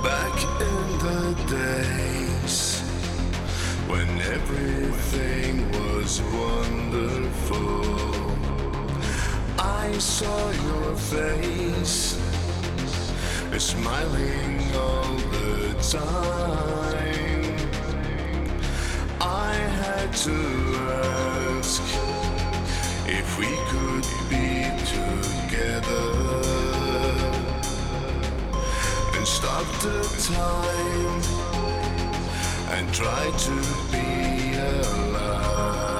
Back in the days when everything was wonderful, I saw your face, smiling all the time. I had to ask if we could be together and stop the time and try to be alive.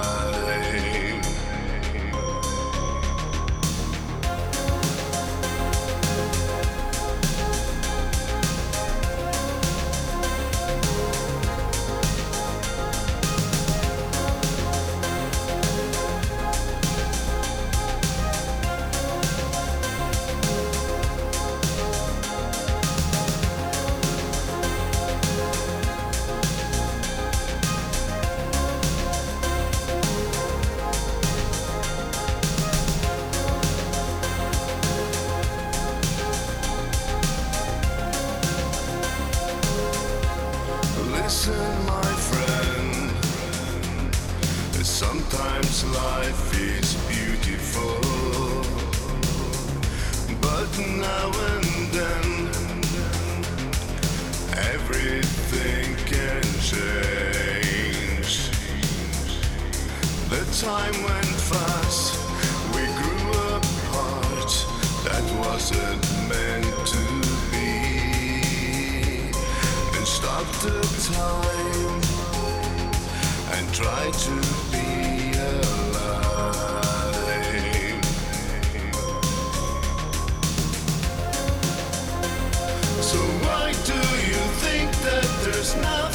Listen, my friend, sometimes life is beautiful, but now and then everything can change. The time went fast, we grew apart, that wasn't meant to be. Stop the time and try to be alive. So why do you think that there's nothing